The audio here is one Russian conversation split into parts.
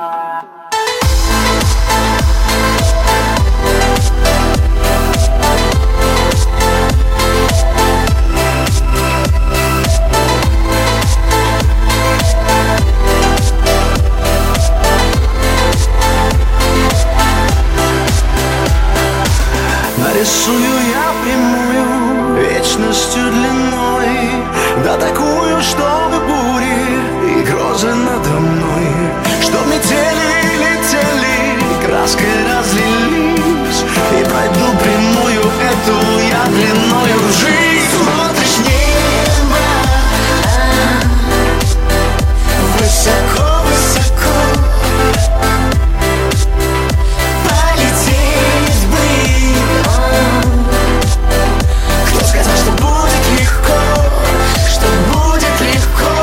Нарисую я прямую вечностью длиной, да такую, чтобы бури и грозы надо мной, чтоб метели летели, краской разлились, и пройду прямую эту я длиною в жизнь. Смотришь небо, высоко-высоко, полететь бы. Кто сказал, что будет легко, что будет легко?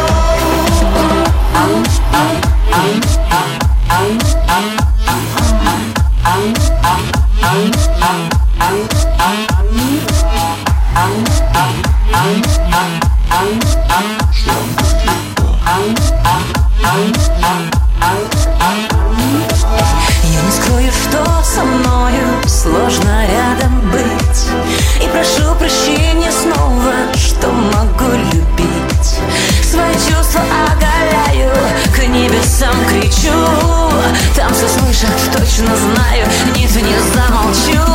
Я не скрою, что со мною сложно рядом быть, и прошу прощения снова, что могу любить. Свои чувства оголяю, к небесам кричу, там все слышат, точно знаю, нет, не замолчу.